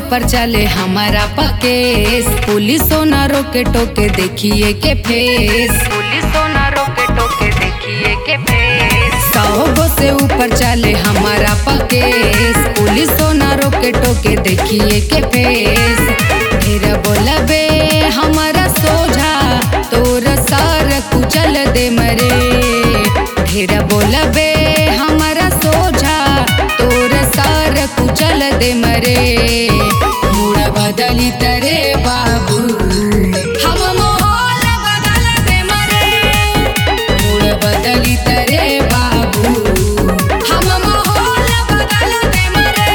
ऊपर चले हमारा पकेस, पुलिसों ना रोके टोके देखिए के फेस, पुलिसों ना रोके टोके देखिए के फेस। 100 से ऊपर चले हमारा पकेस, पुलिसों ना रोके टोके देखिए के फेस। फिर बोलबे हमारा सोझा तोर सार कुचल दे मरे, फिर बोलबे हमारा सोझा तोर सार कुचल दे मरे। मूड बदली तरे बाबू हम माहौल बदल दे मरे, मूड बदली तरे बाबू हम माहौल बदल दे मरे।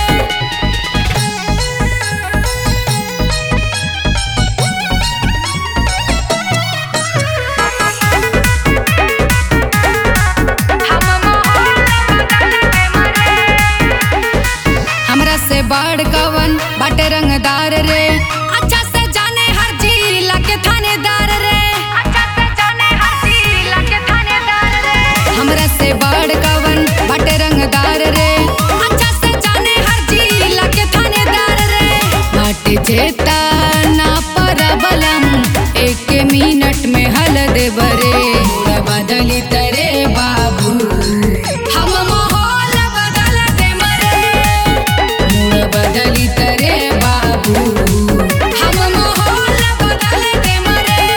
हमरा से बड़ कवन बाटे रंगदार रे, अच्छा से जाने हर जिला के थानेदार रे, अच्छा से जाने हर जिला के थानेदार रे। हमरा से बड़ कवन बाटे रंगदार रे, अच्छा से जाने हर जिला के थानेदार रे। बाटे जेता ना परबलम 1 मिनट में हल दे बरे। मूड बदली तरे बाबू हम माहौल बदल दे मरे, मूड बदली तरे बाबू हम माहौल बदल दे मरे,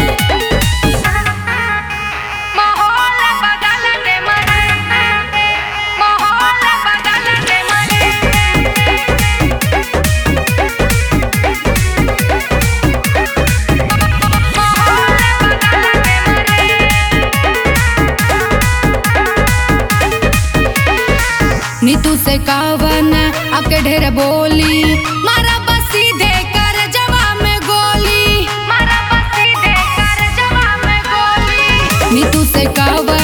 माहौल बदल दे मरे, माहौल बदल दे मरे। नीतू से कावन आपके ढेर बोली, मारा बस सीधे कर जवाब में गोली, मारा बस सीधे कर जवाब में गोली। नीतू से कावन